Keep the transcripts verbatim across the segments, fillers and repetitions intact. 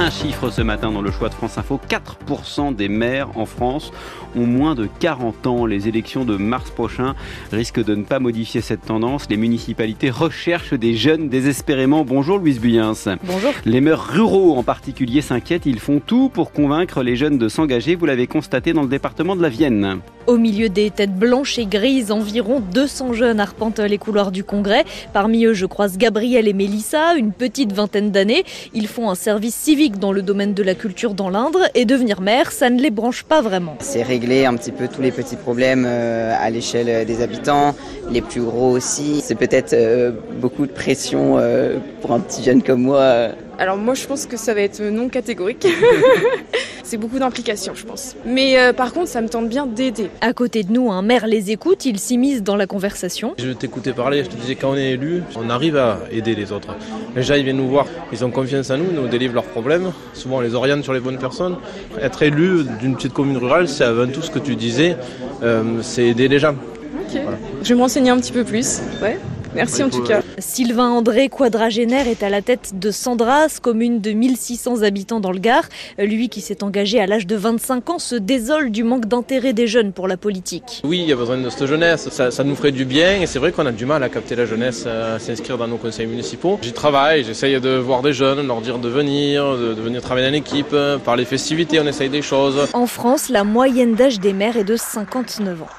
Un chiffre ce matin dans le choix de France Info, quatre pour cent des maires en France ont moins de quarante ans. Les élections de mars prochain risquent de ne pas modifier cette tendance. Les municipalités recherchent des jeunes désespérément. Bonjour Louise Buyens. Bonjour. Les maires ruraux en particulier s'inquiètent. Ils font tout pour convaincre les jeunes de s'engager. Vous l'avez constaté dans le département de la Vienne. Au milieu des têtes blanches et grises, environ deux cents jeunes arpentent les couloirs du Congrès. Parmi eux, je croise Gabriel et Mélissa, une petite vingtaine d'années. Ils font un service civique dans le domaine de la culture dans l'Indre et devenir maire, ça ne les branche pas vraiment. C'est régler un petit peu tous les petits problèmes à l'échelle des habitants, les plus gros aussi. C'est peut-être beaucoup de pression pour un petit jeune comme moi. Alors moi je pense que ça va être non catégorique. C'est beaucoup d'implication je pense. Mais euh, par contre ça me tente bien d'aider. À côté de nous, un maire les écoute, il s'immisce dans la conversation. Je t'écoutais parler, je te disais quand on est élu, on arrive à aider les autres. Les gens ils viennent nous voir, ils ont confiance en nous, ils nous délivrent leurs problèmes. Souvent on les oriente sur les bonnes personnes. Être élu d'une petite commune rurale, c'est avant tout ce que tu disais, euh, c'est aider les gens. Ok, voilà. Je vais me renseigner un petit peu plus. Ouais. Merci en tout cas. Sylvain André, quadragénaire, est à la tête de Sandras, commune de mille six cents habitants dans le Gard. Lui qui s'est engagé à l'âge de vingt-cinq ans se désole du manque d'intérêt des jeunes pour la politique. Oui, il y a besoin de cette jeunesse, ça, ça nous ferait du bien et c'est vrai qu'on a du mal à capter la jeunesse, à s'inscrire dans nos conseils municipaux. J'y travaille, j'essaye de voir des jeunes, leur dire de venir, de, de venir travailler en équipe, par les festivités, on essaye des choses. En France, la moyenne d'âge des maires est de cinquante-neuf ans.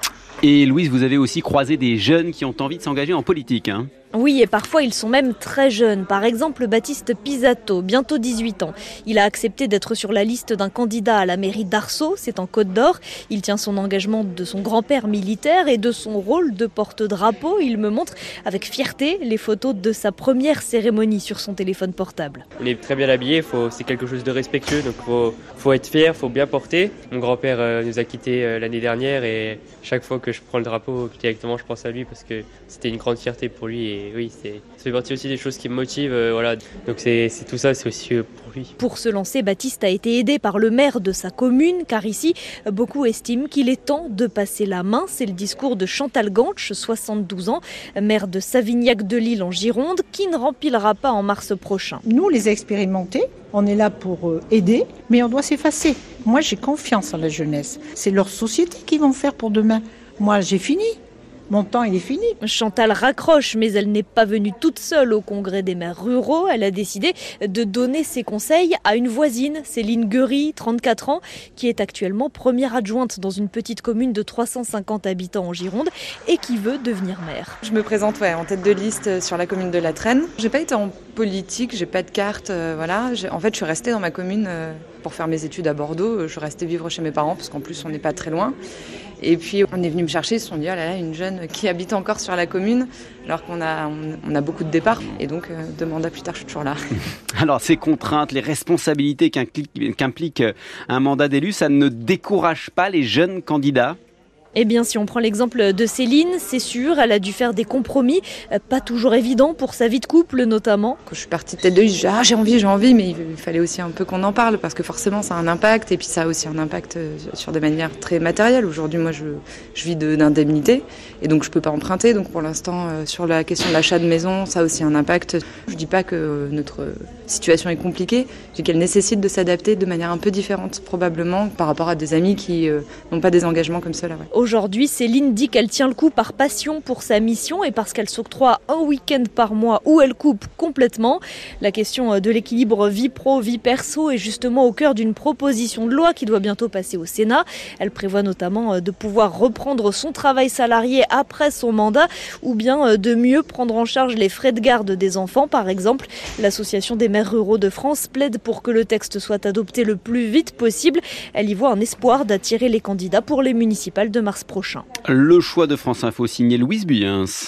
Et Louise, vous avez aussi croisé des jeunes qui ont envie de s'engager en politique, hein ? Oui, et parfois ils sont même très jeunes. Par exemple, Baptiste Pisato, bientôt dix-huit ans. Il a accepté d'être sur la liste d'un candidat à la mairie d'Arceau, c'est en Côte d'Or. Il tient son engagement de son grand-père militaire et de son rôle de porte-drapeau. Il me montre avec fierté les photos de sa première cérémonie sur son téléphone portable. Il est très bien habillé, faut, c'est quelque chose de respectueux, donc faut, faut être fier, faut bien porter. Mon grand-père euh, nous a quittés euh, l'année dernière et chaque fois que je prends le drapeau, directement je pense à lui parce que c'était une grande fierté pour lui. Et oui, c'est, ça fait partie aussi des choses qui me motivent. Euh, voilà. Donc c'est, c'est tout ça, c'est aussi euh, pour lui. Pour se lancer, Baptiste a été aidé par le maire de sa commune, car ici, beaucoup estiment qu'il est temps de passer la main. C'est le discours de Chantal Ganche, soixante-douze ans, maire de Savignac-de-l'Île en Gironde, qui ne remplira pas en mars prochain. Nous, les expérimentés, on est là pour aider, mais on doit s'effacer. Moi, j'ai confiance en la jeunesse. C'est leur société qu'ils vont faire pour demain. Moi, j'ai fini. Mon temps, il est fini. Chantal raccroche, mais elle n'est pas venue toute seule au congrès des maires ruraux. Elle a décidé de donner ses conseils à une voisine, Céline Guery, trente-quatre ans, qui est actuellement première adjointe dans une petite commune de trois cent cinquante habitants en Gironde et qui veut devenir maire. Je me présente ouais, en tête de liste sur la commune de La Trenne. J'ai pas été en politique, j'ai pas de carte, euh, voilà. J'ai, en fait, je suis restée dans ma commune euh, pour faire mes études à Bordeaux. Je suis restée vivre chez mes parents parce qu'en plus, on n'est pas très loin. Et puis on est venu me chercher, ils se sont dit oh là là, une jeune qui habite encore sur la commune, alors qu'on a, on, on a beaucoup de départs. Et donc euh, deux mandats plus tard, je suis toujours là. Alors ces contraintes, les responsabilités qu'implique, qu'implique un mandat d'élu, ça ne décourage pas les jeunes candidats ? Eh bien, si on prend l'exemple de Céline, c'est sûr, elle a dû faire des compromis, pas toujours évidents pour sa vie de couple notamment. Quand je suis partie de tête de liste, j'ai dit, ah, j'ai envie, j'ai envie, mais il fallait aussi un peu qu'on en parle parce que forcément ça a un impact et puis ça a aussi un impact sur des manières très matérielles. Aujourd'hui, moi, je, je vis de, d'indemnité et donc je peux pas emprunter. Donc pour l'instant, euh, sur la question de l'achat de maison, ça a aussi un impact. Je dis pas que notre situation est compliquée, je dis qu'elle nécessite de s'adapter de manière un peu différente probablement par rapport à des amis qui euh, n'ont pas des engagements comme cela. Ouais. Aujourd'hui, Céline dit qu'elle tient le coup par passion pour sa mission et parce qu'elle s'octroie un week-end par mois où elle coupe complètement. La question de l'équilibre vie pro, vie perso est justement au cœur d'une proposition de loi qui doit bientôt passer au Sénat. Elle prévoit notamment de pouvoir reprendre son travail salarié après son mandat ou bien de mieux prendre en charge les frais de garde des enfants, par exemple. L'association des maires ruraux de France plaide pour que le texte soit adopté le plus vite possible. Elle y voit un espoir d'attirer les candidats pour les municipales de mars prochain. Le choix de France Info signé Louise Buyens.